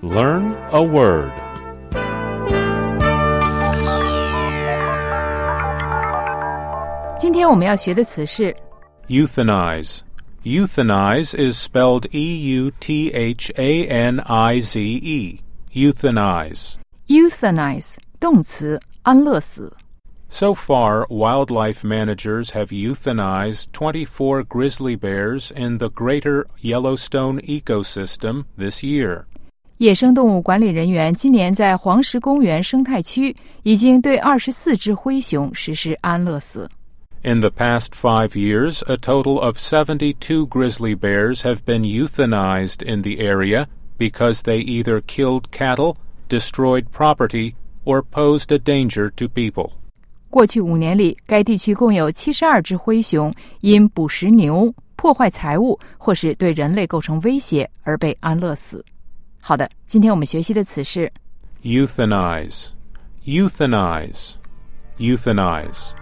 Learn a word. 今天我们要学的词是 Euthanize. Euthanize is spelled E-U-T-H-A-N-I-Z-E. Euthanize. euthanize 动词安乐死。 So far, wildlife managers have euthanized 24 grizzly bears in the greater Yellowstone ecosystem this year. 野生动物管理人员今年在黄石公园生态区已经对24只灰熊实施安乐死。 In the past 5 years, a total of 72 grizzly bears have been euthanized in the area because they either killed cattle, destroyed property, or posed a danger to people. 过去5年里，该地区共有72只灰熊因捕食牛、破坏财物或是对人类构成威胁而被安乐死。好的，今天我们学习的词是 Euthanize. Euthanize. Euthanize.